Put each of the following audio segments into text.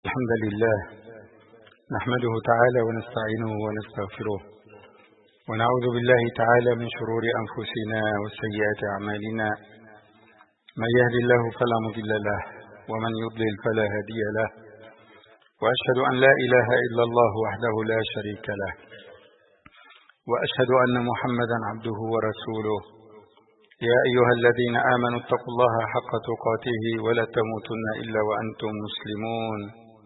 الحمد لله نحمده تعالى ونستعينه ونستغفره ونعوذ بالله تعالى من شرور أنفسنا وسيئات أعمالنا. من يهد الله فلا مضل له ومن يضلل فلا هادي له، وأشهد أن لا إله إلا الله وحده لا شريك له، وأشهد أن محمدا عبده ورسوله. يا أيها الذين آمنوا اتقوا الله حق تقاته ولا تموتن إلا وأنتم مسلمون.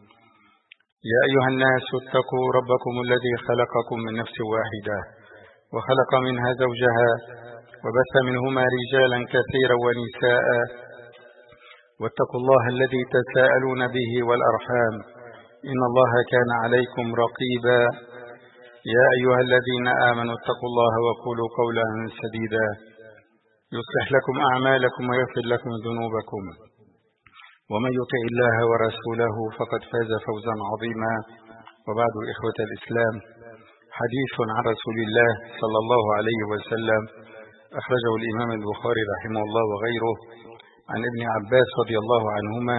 يا أيها الناس اتقوا ربكم الذي خلقكم من نفس واحدة وخلق منها زوجها وبث منهما رجالا كثيرا ونساء، واتقوا الله الذي تساءلون به والأرحام إن الله كان عليكم رقيبا. يا أيها الذين آمنوا اتقوا الله وقولوا قولا سديدا يصلح لكم أعمالكم ويغفر لكم ذنوبكم، ومن يطع الله ورسوله فقد فاز فوزا عظيما. وبعد، إخوة الإسلام، حديث عن رسول الله صلى الله عليه وسلم أخرجه الإمام البخاري رحمه الله وغيره عن ابن عباس رضي الله عنهما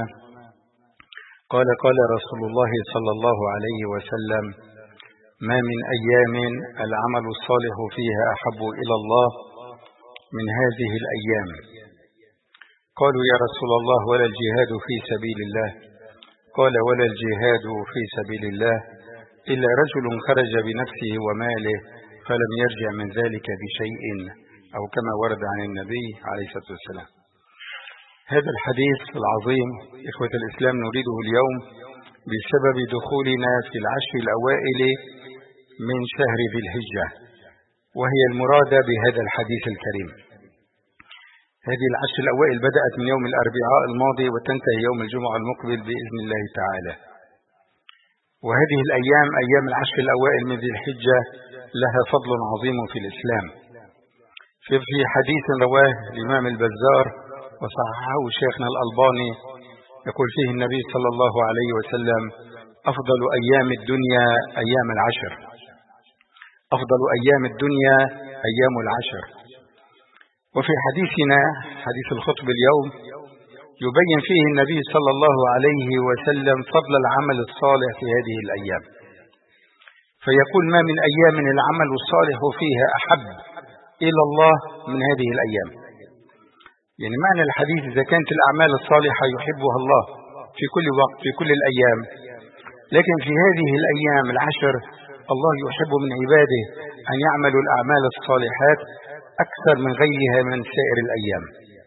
قال: قال رسول الله صلى الله عليه وسلم: ما من أيام العمل الصالح فيها أحب إلى الله من هذه الأيام. قالوا: يا رسول الله، ولا الجهاد في سبيل الله؟ قال: ولا الجهاد في سبيل الله إلا رجل خرج بنفسه وماله فلم يرجع من ذلك بشيء، أو كما ورد عن النبي عليه الصلاة والسلام. هذا الحديث العظيم إخوة الإسلام نريده اليوم بسبب دخولنا في العشر الأوائل من شهر ذي الحجة، وهي المرادة بهذا الحديث الكريم. هذه العشر الأوائل بدأت من يوم الأربعاء الماضي وتنتهي يوم الجمعة المقبل بإذن الله تعالى. وهذه الأيام أيام العشر الأوائل من ذي الحجة لها فضل عظيم في الإسلام. في حديث رواه الإمام البزار وصححه شيخنا الألباني، يقول فيه النبي صلى الله عليه وسلم: أفضل أيام الدنيا أيام العشر، أفضل أيام الدنيا أيام العشر. وفي حديثنا حديث الخطب اليوم يبين فيه النبي صلى الله عليه وسلم فضل العمل الصالح في هذه الأيام، فيقول: ما من أيام العمل الصالح فيها أحب إلى الله من هذه الأيام. يعني معنى الحديث إذا كانت الأعمال الصالحة يحبها الله في كل وقت في كل الأيام، لكن في هذه الأيام العشر الله يحب من عباده أن يعملوا الأعمال الصالحات أكثر من غيرها من سائر الأيام.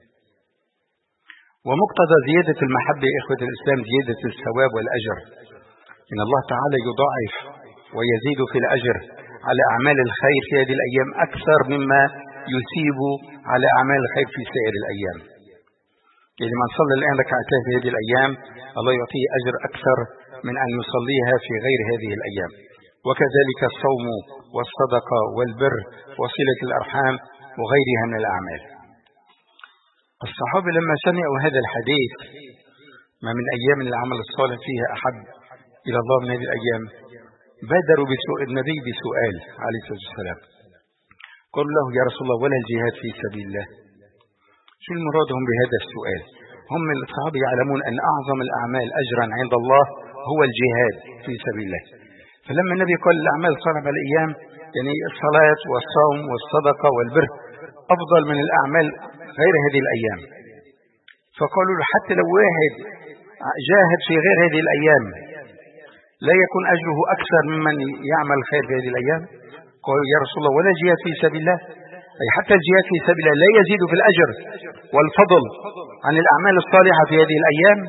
ومقتضى زيادة المحبة إخوة الإسلام زيادة الثواب والأجر، إن الله تعالى يضاعف ويزيد في الأجر على أعمال الخير في هذه الأيام أكثر مما يثيب على أعمال الخير في سائر الأيام. يعني من صلى الآن ركعتين في هذه الأيام الله يعطيه أجر أكثر من أن يصليها في غير هذه الأيام. وكذلك الصوم والصدقة والبر وصلة الأرحام وغيرها من الأعمال. الصحابة لما سمعوا هذا الحديث: ما من أيام العمل الصالح فيها أحب إلى الله من هذه الأيام، بادروا النبي بسؤال عليه الصلاة والسلام. قالوا له: يا رسول الله، ولا الجهاد في سبيل الله؟ شو المرادهم بهذا السؤال؟ هم الصحابة يعلمون أن أعظم الأعمال أجرا عند الله هو الجهاد في سبيل الله. فلما النبي قال الأعمال الصالحة بالأيام، يعني الصلاة والصوم والصدقة والبر أفضل من الأعمال غير هذه الأيام. فقالوا له: حتى لو واحد جاهد في غير هذه الأيام لا يكون أجره أكثر ممن يعمل خير في هذه الأيام؟ قالوا: يا رسول الله، ولا جهاد في سبيل الله؟ أي حتى الجهاد في سبيل الله لا يزيد في الأجر والفضل عن الأعمال الصالحة في هذه الأيام.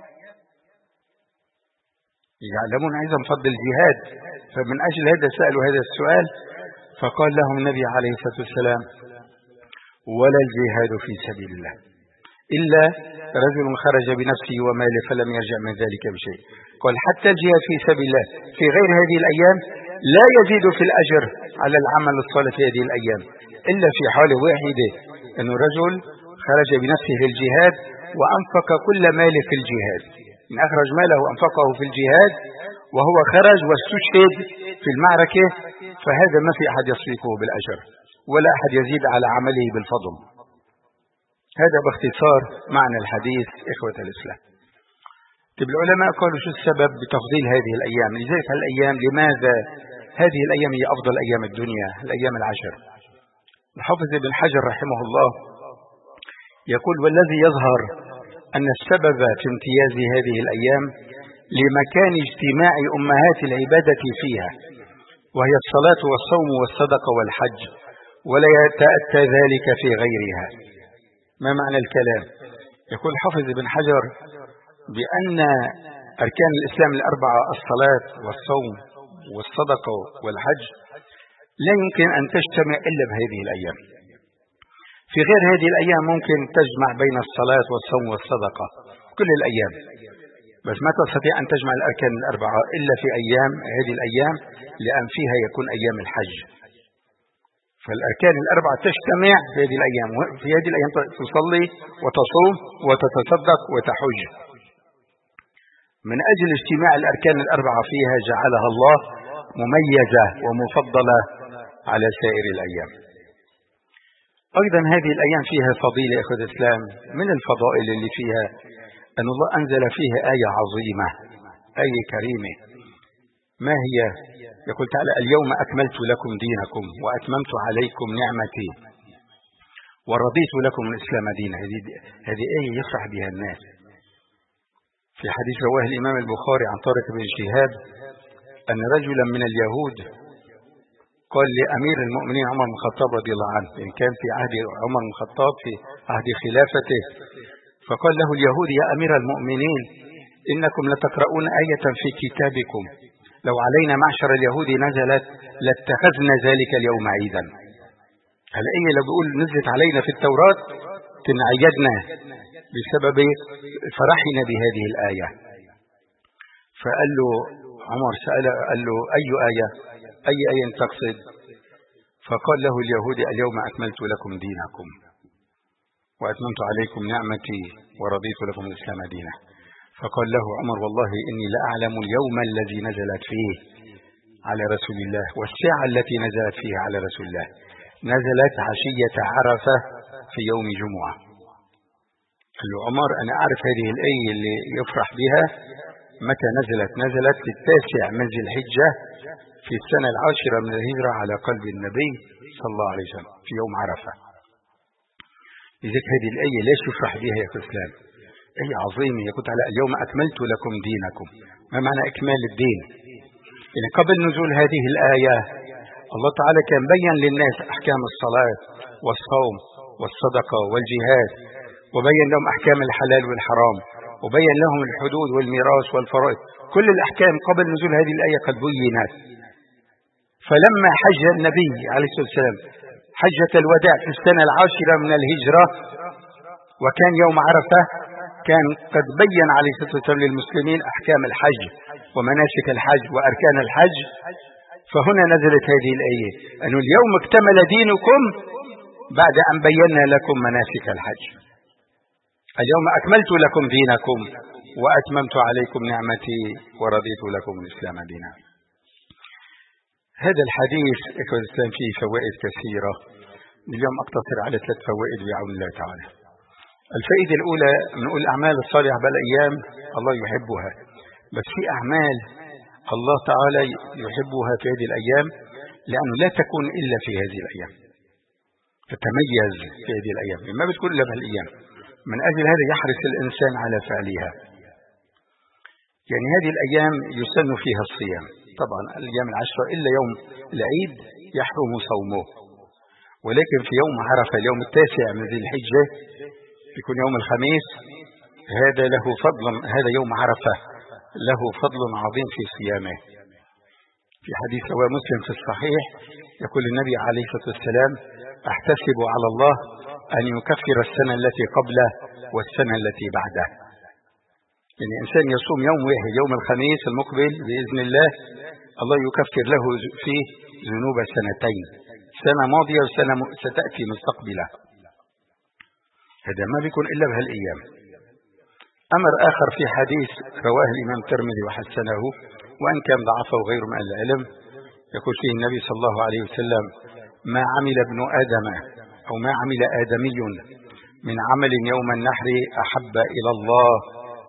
يعلمون أيضا فضل الجهاد، فمن أجل هذا سألوا هذا السؤال. فقال لهم النبي عليه الصلاة والسلام: ولا الجهاد في سبيل الله إلا رجل خرج بنفسه وماله فلم يرجع من ذلك بشيء. قال: حتى الجهاد في سبيل الله في غير هذه الأيام لا يزيد في الأجر على العمل الصالح في هذه الأيام، إلا في حال واحدة، أنه رجل خرج بنفسه للجهاد وأنفق كل ماله في الجهاد، إن أخرج ماله وأنفقه في الجهاد وهو خرج واستشهد في المعركة، فهذا ما في أحد يسبقه بالأجر ولا أحد يزيد على عمله بالفضل. هذا باختصار معنى الحديث إخوة الإسلام. طيب العلماء قالوا شو السبب بتفضيل هذه الأيام؟ لذلك الأيام لماذا هذه الأيام هي أفضل أيام الدنيا، الأيام العشر؟ الحافظ ابن حجر رحمه الله يقول: والذي يظهر أن السبب في امتياز هذه الأيام لمكان اجتماع أمهات العبادة فيها، وهي الصلاة والصوم والصدقة والحج، ولا يتأتى ذلك في غيرها. ما معنى الكلام؟ يقول حافظ ابن حجر بأن أركان الإسلام الأربعة، الصلاة والصوم والصدقة والحج، لا يمكن أن تجتمع إلا بهذه الأيام. في غير هذه الأيام ممكن تجمع بين الصلاة والصوم والصدقة كل الأيام، بس ما تستطيع أن تجمع الأركان الأربعة إلا في أيام هذه الأيام، لأن فيها يكون أيام الحج. فالأركان الأربعة تجتمع في هذه الأيام، في هذه الأيام تصلي وتصوم وتتصدق وتحج. من أجل اجتماع الأركان الأربعة فيها جعلها الله مميزة ومفضلة على سائر الأيام. أيضا هذه الأيام فيها فضيلة يا أخوة الإسلام. من الفضائل اللي فيها أن الله أنزل فيها آية عظيمة، آية كريمة. ما هي؟ يقول تعالى: اليوم أكملت لكم دينكم وأتممت عليكم نعمتي ورضيت لكم الإسلام دينا. هذه آية يفرح بها الناس. في حديث رواه الإمام البخاري عن طارق بن شهاب أن رجلا من اليهود قال لأمير المؤمنين عمر بن الخطاب رضي الله عنه، إن كان في عهد عمر بن الخطاب في عهد خلافته، فقال له اليهود: يا أمير المؤمنين، إنكم لتقرؤون آية في كتابكم لو علينا معشر اليهود نزلت لاتخذنا ذلك اليوم عيدا. الآية لو بيقول نزلت علينا في التوراة تنعيدنا بسبب فرحنا بهذه الآية. فقال له عمر، سأله قال له: أي آية؟ أي آية تقصد؟ فقال له اليهود: اليوم أكملت لكم دينكم وأتممت عليكم نعمتي ورضيت لكم الإسلام دينا. فقال له عمر: والله إني لأعلم اليوم الذي نزلت فيه على رسول الله والساعة التي نزلت فيها على رسول الله. نزلت عشية عرفة في يوم جمعة. قال له عمر: أنا أعرف هذه الآية اللي يفرح بها متى نزلت. نزلت في 9 من ذي الحجة في السنة 10 من الهجرة على قلب النبي صلى الله عليه وسلم في يوم عرفة. لذلك هذه الآية ليش يفرح بها يا إسلام؟ آية عظيمة. يقول تعالى: اليوم أكملت لكم دينكم. ما معنى إكمال الدين؟ يعني قبل نزول هذه الآية الله تعالى كان بيّن للناس أحكام الصلاة والصوم والصدقة والجهاد، وبين لهم أحكام الحلال والحرام، وبين لهم الحدود والميراث والفرائض. كل الأحكام قبل نزول هذه الآية قد بينت. فلما حج النبي عليه الصلاة والسلام حجة الوداع في السنة 10 من الهجرة وكان يوم عرفة، كان قد بين عليه الصلاة والسلام للمسلمين أحكام الحج ومناسك الحج وأركان الحج. فهنا نزلت هذه الآية: أن اليوم اكتمل دينكم بعد أن بينا لكم مناسك الحج. اليوم أكملت لكم دينكم وأتممت عليكم نعمتي ورضيت لكم الإسلام دينا. هذا الحديث إخوة الإسلام فيه فوائد كثيرة. اليوم أقتصر على 3 فوائد بعون الله تعالى. الفائدة الأولى، نقول الأعمال الصالحة بالأيام الله يحبها، بس في أعمال الله تعالى يحبها في هذه الأيام لأنه لا تكون إلا في هذه الأيام، تتميز في هذه الأيام، ما بتكون إلا بهالأيام. من أجل هذا يحرص الإنسان على فعلها. يعني هذه الأيام يسن فيها الصيام، طبعا الأيام 10 إلا يوم العيد يحرم صومه، ولكن في يوم عرفة اليوم 9 من ذي الحجة يكون يوم الخميس، هذا له فضل، هذا يوم عرفة له فضل عظيم في صيامه. في حديث رواه مسلم في الصحيح يقول النبي عليه الصلاة والسلام: أحتسب على الله أن يكفر السنة التي قبله والسنة التي بعده. يعني إنسان يصوم يوم واحد، يوم الخميس المقبل بإذن الله، الله يكفر له فيه ذنوب سنتين، سنة ماضية وسنة ستأتي مستقبلة. هذا ما بيكون إلا بهالأيام. أمر آخر في حديث رواه الإمام الترمذي وحسنه وأن كان ضعفه غير من العلم، يقول فيه النبي صلى الله عليه وسلم: ما عمل ابن آدم أو ما عمل آدمي من عمل يوم النحر أحب إلى الله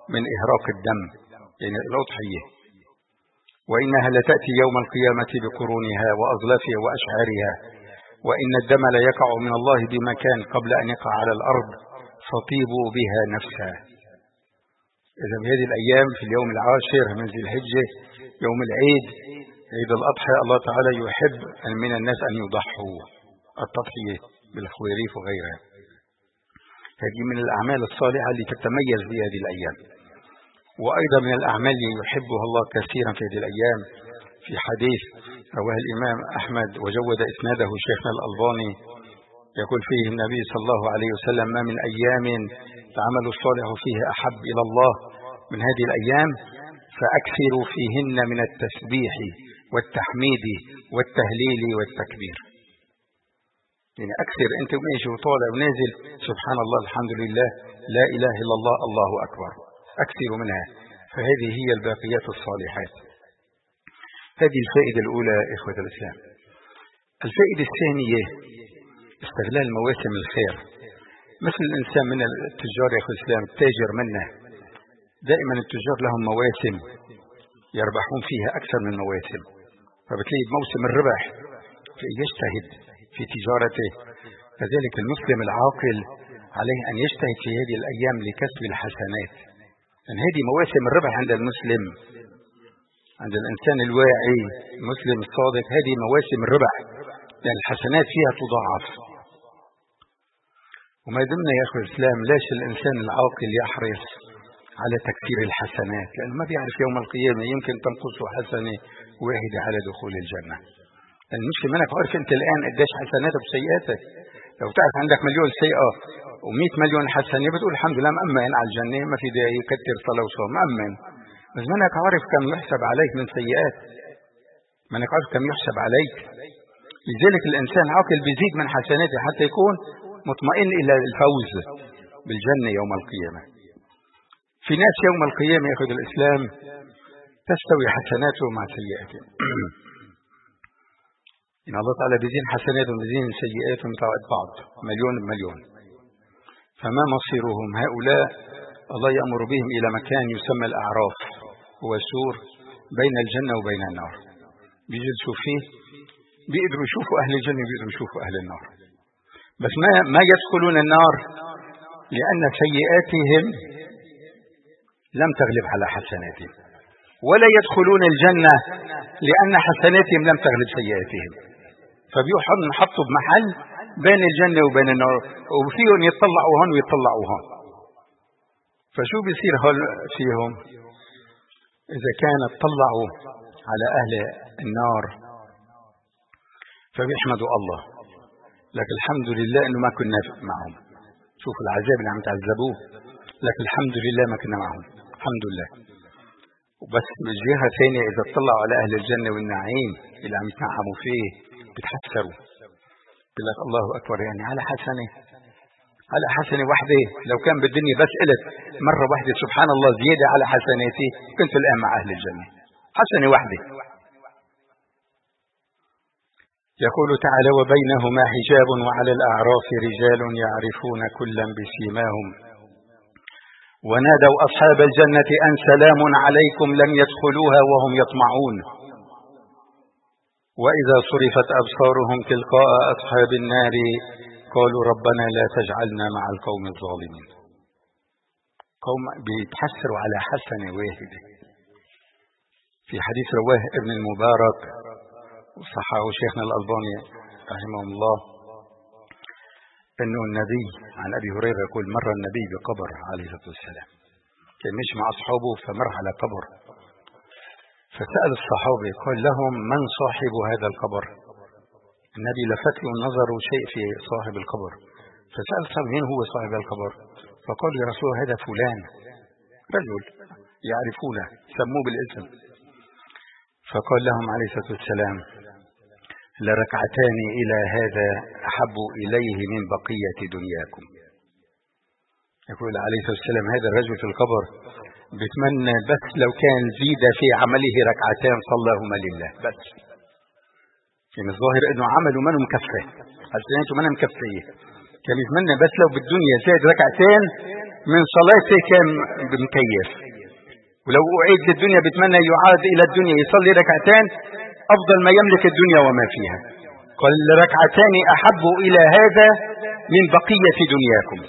من إهراق الدم، يعني الأضحية. وإنها لتأتي يوم القيامة بقرونها وأظلافها وأشعارها، وإن الدم لا يقع من الله بمكان قبل أن يقع على الأرض، فطيبوا بها نفسها. إذا بهذه الأيام في اليوم العاشر من ذي الحجة، يوم العيد، عيد الأضحى، الله تعالى يحب من الناس أن يضحوا التضحية بالخواريف وغيرها. هذه من الأعمال الصالحة اللي تتميز بهذه الأيام. وأيضا من الأعمال اللي يحبها الله كثيرا في هذه الأيام، في حديث رواه الإمام أحمد وجود إسناده شيخنا الألباني، يقول فيه النبي صلى الله عليه وسلم: ما من أيام العمل الصالح فيها أحب إلى الله من هذه الأيام، فأكثروا فيهن من التسبيح والتحميد والتهليل والتكبير. يعني أكثر، أنت ماشي وطالع ونازل، سبحان الله، الحمد لله، لا إله إلا الله، الله أكبر، أكثر منها. فهذه هي الباقيات الصالحات. هذه الفائدة الأولى إخوة الإسلام. الفائدة الثانية استغلال مواسم الخير. مثل الإنسان من التجار يا أخوة الإسلام، التاجر منا دائما التجار لهم مواسم يربحون فيها أكثر من مواسم، فبتلاقي بموسم الربح يجتهد في تجارته. كذلك المسلم العاقل عليه أن يجتهد في هذه الأيام لكسب الحسنات، لأن هذه مواسم الربح عند المسلم، عند الإنسان الواعي المسلم الصادق. هذه مواسم الربح، لأن الحسنات فيها تضاعف. وما دمنا يا أخوة الإسلام لاش الإنسان العاقل يحرص على تكثير الحسنات، لأنه ما بيعرف يوم القيامة يمكن تنقصه حسنة واحدة على دخول الجنة. المشكلة منك عارف أنت الآن قديش حسناتك وسيئاتك. لو تعرف عندك مليون سيئة و100 مليون حسنة بتقول الحمد لله مأمن على الجنة، ما في داعي يكتر صلاة وصوم، مأمن. بس منك عارف كم يحسب عليك من سيئات، منك عارف كم يحسب عليك. لذلك الإنسان عاقل بيزيد من حسناته حتى يكون مطمئن إلى الفوز بالجنة يوم القيامة. في ناس يوم القيامة يأخذ الإسلام تستوي حسناته مع سيئاته. إن الله تعالى بيزين حسناتهم بيزين سيئاتهم تعود بعض، مليون بمليون. فما مصيرهم هؤلاء؟ الله يأمر بهم إلى مكان يسمى الأعراف، هو سور بين الجنة وبين النار، بيجلسوا فيه، بيقدروا يشوفوا أهل الجنة، بيقدروا يشوفوا أهل النار، بس ما يدخلون النار لأن سيئاتهم لم تغلب على حسناتهم، ولا يدخلون الجنة لأن حسناتهم لم تغلب سيئاتهم. فبيحطوا بمحل بين الجنة وبين النار، وفيهم يطلعوا هون ويطلعوا هون. فشو بيصير فيهم؟ إذا كان طلعوا على أهل النار فبيحمدوا الله، لكن الحمد لله إنه ما كنا معهم. شوف العذاب اللي عم تعذبوه، لكن الحمد لله ما كنا معهم، الحمد لله. وبس بالجهة ثانية إذا اطلعوا على أهل الجنة والنعيم اللي عم يتنعموا فيه بتحسروا، يقول لك الله أكبر، يعني على حسنة واحدة لو كان بالدنيا بس قلت مرة واحدة سبحان الله زيادة على حسناتي كنت الآن مع أهل الجنة، حسنة واحدة. يقول تعالى: وبينهما حجاب وعلى الأعراف رجال يعرفون كلا بسيماهم ونادوا أصحاب الجنة أن سلام عليكم لم يدخلوها وهم يطمعون وإذا صرفت أبصارهم تلقاء أصحاب النار قالوا ربنا لا تجعلنا مع القوم الظالمين. قوم بيتحسروا على حسنة واحدة. في حديث رواه ابن المبارك وصححه شيخنا الألباني رحمه الله أنه النبي عن أبي هريرة يقول: مر النبي بقبر عليه الصلاة والسلام، كان مش مع أصحابه فمر على قبر، فسأل الصحابة قال لهم: من صاحب هذا القبر؟ النبي لفت له النظر شيء في صاحب القبر، فسأل الصحابة: من هو صاحب القبر؟ فقال: يا رسول الله هذا فلان، رجل يعرفونه سموه بالاسم. فقال لهم عليه الصلاة والسلام: لركعتان إلى هذا أحب إليه من بقية دنياكم. يقول عليه الصلاة والسلام هذا الرجل في القبر بيتمنى بس لو كان زيد في عمله ركعتان صلاهما لله بس. يعني الظاهر انه عمله منه مكفي، حسناته منه مكفية، كان يتمنى بس لو بالدنيا زاد ركعتين من صلاته كان بمكيف، ولو أعيد للدنيا بيتمنى يعاد إلى الدنيا يصلي ركعتين أفضل ما يملك الدنيا وما فيها. قال ركعتان أحب إلى هذا من بقية دنياكم.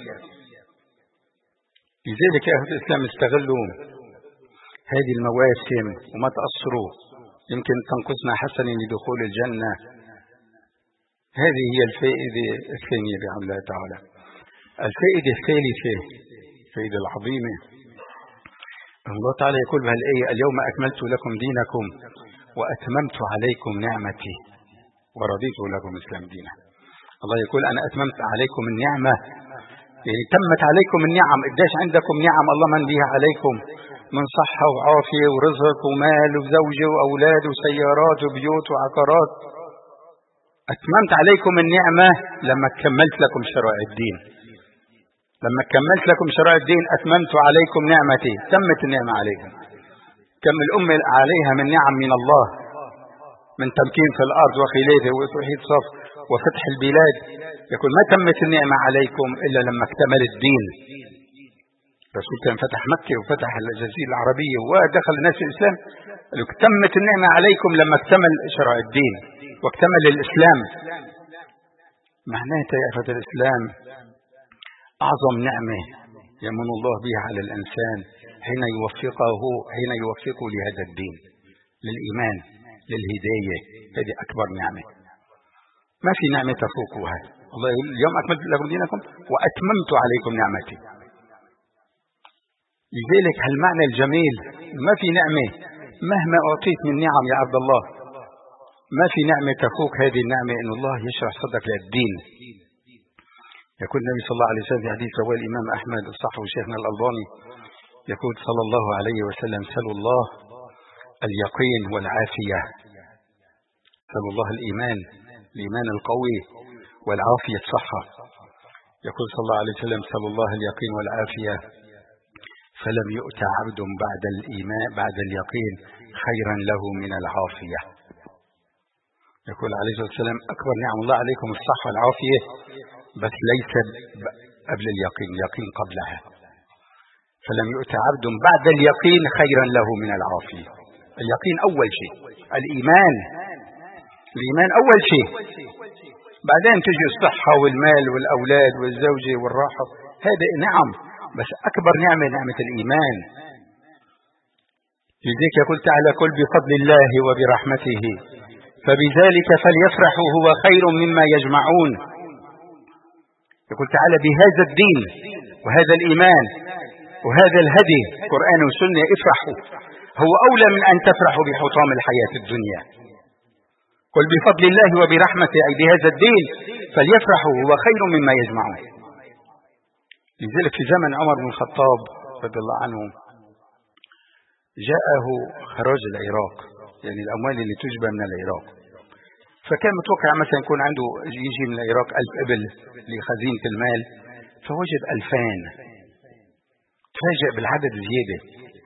لذلك يا أهل الإسلام استغلوا هذه المواسم وما تأثروا، يمكن تنقصنا حسنا لدخول الجنة. هذه هي الفائدة الثانية بحمد الله تعالى. الفائدة الثالثة، الفائدة العظيمة، الله تعالى يقول بها الآية: اليوم أكملت لكم دينكم وأتممت عليكم نعمتي ورضيت لكم الإسلام دينا. الله يقول أنا أتممت عليكم النعمة، يعني تمت عليكم النعم. إداش عندكم نعم الله من بها عليكم من صحة وعافية ورزق ومال وزوجة وأولاد وسيارات وبيوت وعقارات. أتممت عليكم النعمة لما كملت لكم شرائع الدين. لما كملت لكم شرائع الدين أتممت عليكم نعمتي، تمت النعمة عليكم. كم الأمة عليها من نعم من الله، من تمكين في الأرض وخلافه وتوحيد صف وفتح البلاد. يقول ما تمت النعمة عليكم إلا لما اكتمل الدين. الرسول كان فتح مكة وفتح الجزيرة العربية ودخل الناس في الإسلام. تمت النعمة عليكم لما اكتمل شرائع الدين واكتمل الإسلام. معناته يا أخوة الإسلام أعظم نعمة يمن الله بها على الإنسان حين يوفقه لهذا الدين، للإيمان، للهداية. هذه أكبر نعمة، ما في نعمة تفوقها. الله يقول اليوم أكملت لكم دينكم وأتممت عليكم نعمتي. لذلك هالمعنى الجميل، ما في نعمة مهما أعطيت من نعم يا عبد الله، ما في نعمة تفوق هذه النعمة إن الله يشرح صدرك للدين. يقول النبي صلى الله عليه وسلم في حديث رواه الإمام أحمد الصحوي شيخنا الألباني، يقول صلى الله عليه وسلم: سلوا الله اليقين والعافية. سلوا الله الإيمان القوي والعافية الصحة. يقول صلى الله عليه وسلم: سلوا الله اليقين والعافية فلم يؤت عبد بعد اليقين خيرا له من العافية. يقول عليه الصلاة والسلام: أكبر نعم الله عليكم الصحة والعافية، بس ليس قبل اليقين، اليقين قبلها. فلم يؤت عبد بعد اليقين خيرا له من العافية. اليقين أول شيء، الإيمان أول شيء، بعدين تجي الصحة والمال والأولاد والزوجة والراحة. هذا نعم، بس أكبر نعمة نعمة الإيمان. لذلك يقول تعالى: قل بفضل الله وبرحمته فبذلك فليفرحوا هو خير مما يجمعون. يقول تعالى: بهذا الدين وهذا الإيمان وهذا الهدي قرآن وسنة افرحوا، هو أولى من أن تفرحوا بحطام الحياة الدنيا. قل بفضل الله وبرحمته أي بهذا الدين فليفرحوا هو خير مما يجمعون. لذلك في زمن عمر بن الخطاب رضي الله عنه جاءه خراج العراق، يعني الأموال اللي تجبى من العراق. فكان متوقع مثلا يكون عنده يجي من العراق 1000 إبل لخزينة المال، فوجد 2000. تفاجأ بالعدد زيادة.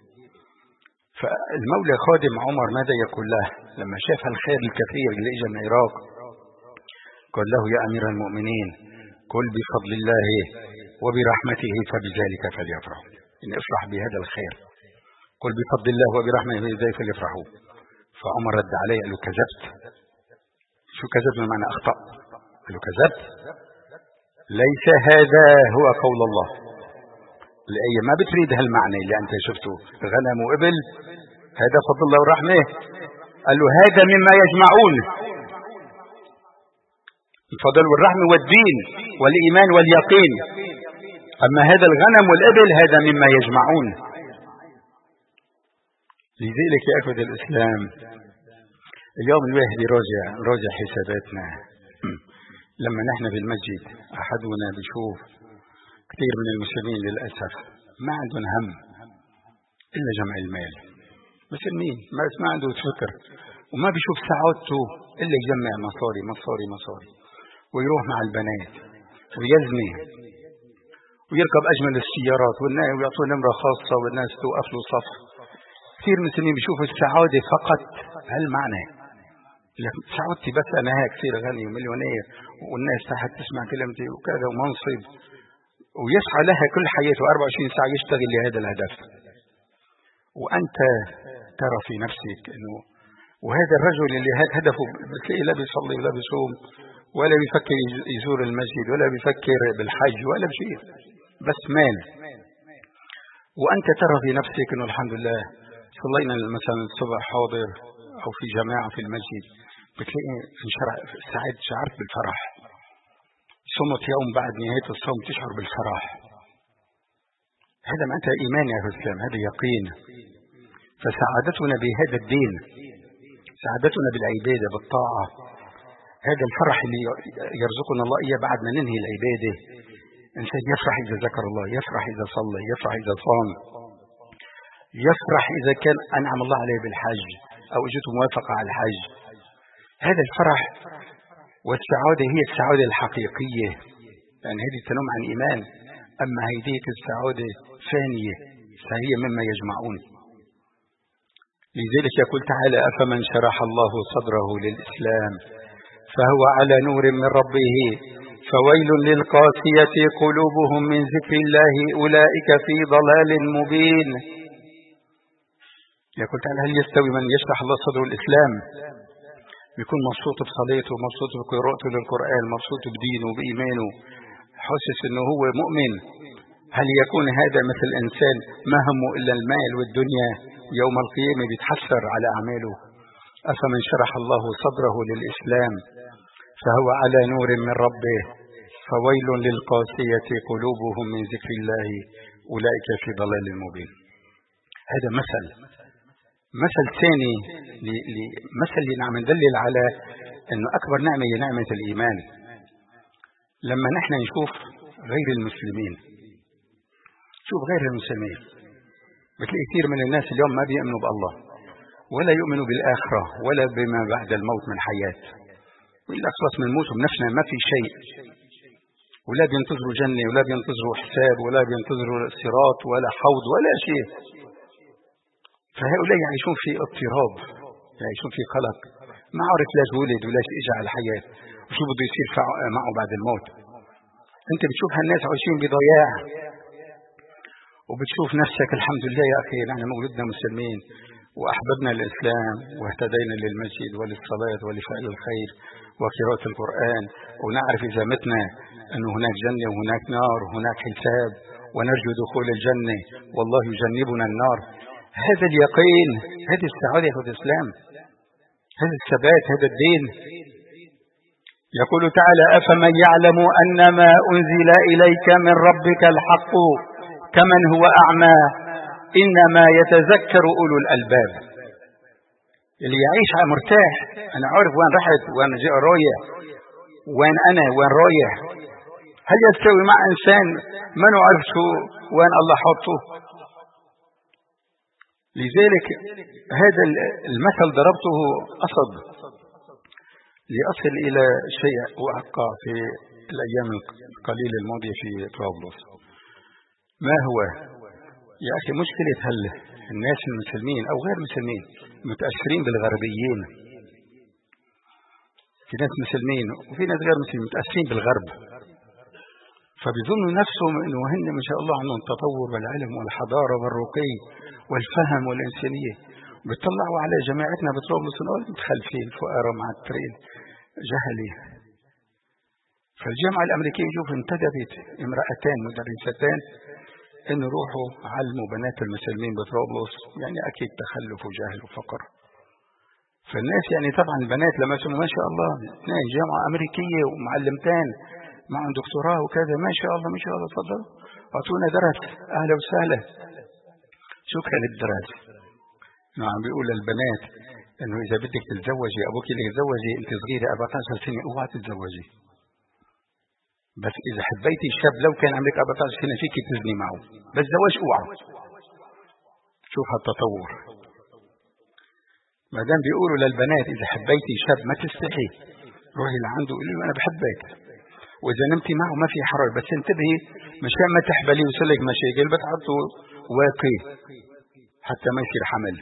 فالمولى خادم عمر ماذا يقول له لما شاف الخير الكثير اللي اجى من العراق؟ قال له: يا أمير المؤمنين قل بفضل الله وبرحمته فبذلك فليفرحوا. إن افرح بهذا الخير، قل بفضل الله وبرحمته فبذلك فليفرحوا. فعمر رد عليه قال له: كذبت. شو كذبت؟ بمعنى أخطأ. قال له: كذبت، ليس هذا هو قول الله. الآية ما بتريد هالمعنى اللي أنت شفته، غنم وإبل، هذا فضل الله ورحمه. قال له: هذا مما يجمعون. الفضل والرحمة والدين والإيمان واليقين، أما هذا الغنم والإبل هذا مما يجمعون. لذلك يا أخوة الإسلام اليوم الواحد يراجع حساباتنا. لما نحن في المسجد أحدنا بيشوف كثير من المسلمين للأسف ما عندهم هم إلا جمع المال، مسلمين ما عنده فكر، وما بيشوف سعادته إلا يجمع مصاري، ويروح مع البنات ويزني ويركب أجمل السيارات ويعطوا نمرة خاصة والناس توقف له صف. كثير مسلمين بيشوفوا السعادة فقط هالمعنى، سعادتي بس أنا هيك كثير غني ومليونير والناس تحت تسمع كلمتي وكذا ومنصب. ويسعى لها كل حياته 24 ساعة يشتغل لهذا الهدف. وأنت ترى في نفسك أنه وهذا الرجل اللي هدفه بتلاقيه لا بيصلي ولا بيصوم ولا بيفكر يزور المسجد ولا بيفكر بالحج ولا بشيء، بس مال. وأنت ترى في نفسك أنه الحمد لله صلينا مثلا الصبح حاضر أو في جماعة في المسجد، بتلاقي شعرت بالفرح. صمت يوم بعد نهاية الصوم تشعر بالفرح. هذا معناته إيمان يا إسلام، هذا يقين. فسعادتنا بهذا الدين، سعادتنا بالعبادة بالطاعة، هذا الفرح اللي يرزقنا الله إياه بعد ما ننهي العبادة. إنسان يفرح إذا ذكر الله، يفرح إذا صلى، يفرح إذا صام، يفرح إذا كان أنعم الله عليه بالحج أو اجته موافقة على الحج. هذا الفرح والسعادة هي السعادة الحقيقية، يعني هذه تنم عن إيمان. أما هذيك السعادة ثانية فهي مما يجمعون. لذلك يقول تعالى: أفمن شرح الله صدره للإسلام فهو على نور من ربه فويل للقاسية قلوبهم من ذكر الله أولئك في ضلال مبين. يقول تعالى: هل يستوي من يشرح الله صدره الإسلام بيكون مبسوط بصلاته، مبسوط بقراءته للقرآن، مبسوط بدينه وبإيمانه، حاسس أنه هو مؤمن؟ هل يكون هذا مثل إنسان ما همه إلا المال والدنيا، يوم القيامة بيتحسر على أعماله؟ أفمن شرح الله صدره للإسلام فهو على نور من ربه فويل للقاسية قلوبهم من ذكر الله أولئك في ضلال مبين. هذا مثل ثاني مثل نعم ندلل على أنه أكبر نعمة هي نعمة الإيمان. لما نحن نشوف غير المسلمين، شوف غير المسلمين، بتلاقي كثير من الناس اليوم ما بيؤمنوا بالله ولا يؤمنوا بالآخرة ولا بما بعد الموت من حياة، وإلا خلاص من موت بنفسنا ما في شيء، ولا بينتظروا جنة ولا بينتظروا حساب ولا بينتظروا صراط ولا حوض ولا شيء. فهؤلاء يعيشون في اضطراب، يعيشون في قلق، ما عرف لا ولد ولا اجى على الحياة، وشو بده يصير معه بعد الموت. انت بتشوف هالناس عايشين بضياع، وبتشوف نفسك الحمد لله يا أخي نحن مولدنا مسلمين وأحببنا الإسلام واهتدينا للمسجد وللصلاة ولفعل الخير وقراءة القرآن، ونعرف إذا متنا أنه هناك جنة وهناك نار وهناك حساب ونرجو دخول الجنة والله يجنبنا النار. هذا اليقين، هذه السعادة في الإسلام، هذا الثبات، هذا الدين. يقول تعالى: أفمن يعلم أنما أنزل إليك من ربك الحق كمن هو أعمى إنما يتذكر أولو الألباب. اللي يعيش مرتاح، أنا عارف وين رحت وين جاء رايح، وين أنا وين رايح. هل يستوي مع إنسان ما نعرف وين الله حطه؟ لذلك هذا المثل ضربته أصب لأصل إلى شيء وقع في الأيام القليلة الماضية في طرابلس. ما هو يا أخي مشكلة هل الناس المسلمين أو غير مسلمين متأثرين بالغربيين؟ في ناس مسلمين وفي ناس غير مسلمين متأثرين بالغرب، فبيظنوا نفسهم أنه هن ما شاء الله عندهم التطور والعلم والحضارة والرقي والفهم والإنسانية. بيطلعوا على جماعتنا بطرابلس متخلفين فقراء معترين جهلي. فالجامعة الأمريكية شوف انتدبت امرأتان مدرستان إن روحوا علموا بنات المسلمين بطرابلس، يعني أكيد تخلف وجهل وفقر. فالناس يعني طبعا البنات لما سمعوا ما شاء الله اثنين جامعة أمريكية ومعلمتان معهم دكتوراه وكذا، ما شاء الله ما شاء الله، تفضلوا أعطونا درس، أهلا وسهلا. شو كان الدرس؟ نعم بيقول للبنات إنه إذا بدك تتزوجي أبوك اللي يتزوجي أنت صغيرة 14 سنة اوعى تتزوجي، بس إذا حبيتي الشاب لو كان عمرك 14 سنة فيك تزني معه، بس زواج اوعى. شوف هالتطور. ما دام بيقولوا للبنات إذا حبيتي شاب ما تستحي روحي لعنده قولي له أنا بحبك، وإذا نمتي معه ما في حرج، بس انتبهي مشان ما تحبلي ويصير لك مشاكل بتحطوا واقي حتى ما يصير حمل.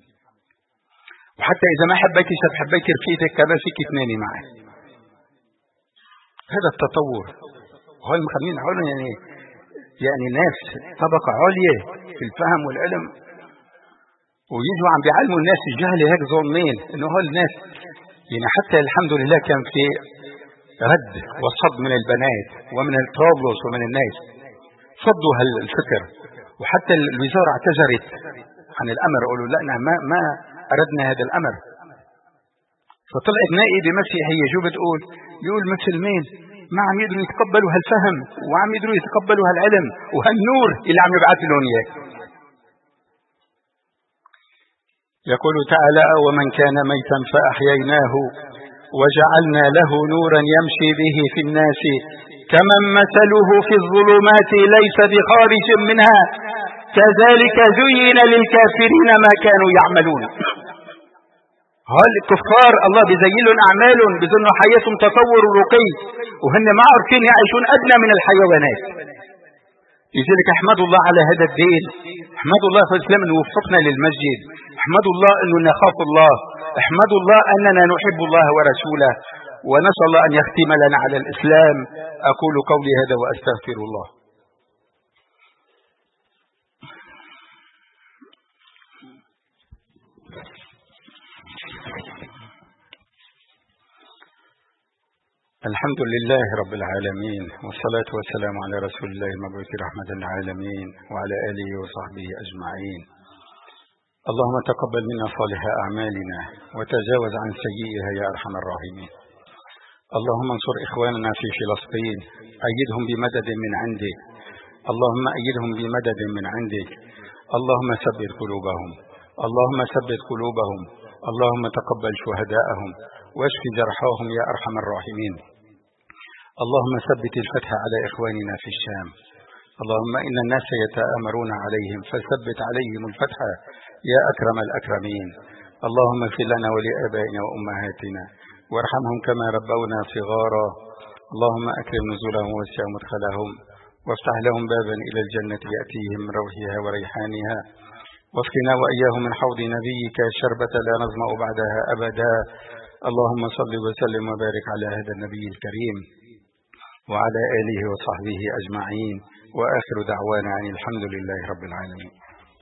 وحتى إذا ما حبيتي شاب حبيتي رفيقتك كذا فيك تنامي معه. هذا التطور. وهي مخلين حولنا يعني يعني ناس طبقة عليا في الفهم والعلم، ويجوا عم بيعلموا الناس الجهل هيك ظنين انه هول الناس. يعني حتى الحمد لله كان في رد وصد من البنات ومن الطرابلس ومن الناس، صدوا هالفكر، وحتى الوزارة اعتذرت عن الامر، قالوا لا ما اردنا هذا الامر. فطلعت نائبة مسيحية شو بتقول؟ يقول مسلمين ما عم يقدروا يتقبلوا هالفهم وعم يقدروا يتقبلوا هالعلم وهالنور اللي عم يبعث لهم اياه. يقول تعالى: ومن كان ميتا فأحييناه وجعلنا له نورا يمشي به في الناس كمن مثله في الظلمات ليس بخارج منها كذلك زين للكافرين ما كانوا يعملون. هل الكفار الله بيزين لهم أعمالهم، بيظنوا حياتهم تطور ورقي، وهن ما عارفين يعيشون أدنى من الحيوانات. لذلك احمد الله على هذا الدين، احمد الله في الإسلام أنه وفقنا للمسجد، احمد الله أنه نخاف الله، احمد الله أننا نحب الله ورسوله، ونسأل الله أن يختم لنا على الإسلام. أقول قولي هذا وأستغفر الله. الحمد لله رب العالمين، والصلاة والسلام على رسول الله المبعوث رحمة للعالمين وعلى آله وصحبه أجمعين. اللهم تقبل منا صالح أعمالنا وتجاوز عن سيئها يا أرحم الراحمين. اللهم انصر إخواننا في فلسطين، أيدهم بمدد من عندك، اللهم أيدهم بمدد من عندك. اللهم ثبت قلوبهم، اللهم ثبت قلوبهم، اللهم تقبل شهداءهم واشف جرحاهم يا أرحم الراحمين. اللهم ثبت الفتح على إخواننا في الشام، اللهم إن الناس يتآمرون عليهم فثبت عليهم الفتح يا أكرم الأكرمين. اللهم اغفر لنا ولآبائنا وأمهاتنا وارحمهم كما ربونا صغارا. اللهم أكرم نزولهم ووسع مدخلهم وافتح لهم بابا إلى الجنة يأتيهم من روحها وريحانها، واسقنا وإياهم من حوض نبيك شربة لا نظمأ بعدها أبدا. اللهم صل وسلم وبارك على هذا النبي الكريم وعلى آله وصحبه أجمعين، وآخر دعوانا عن الحمد لله رب العالمين.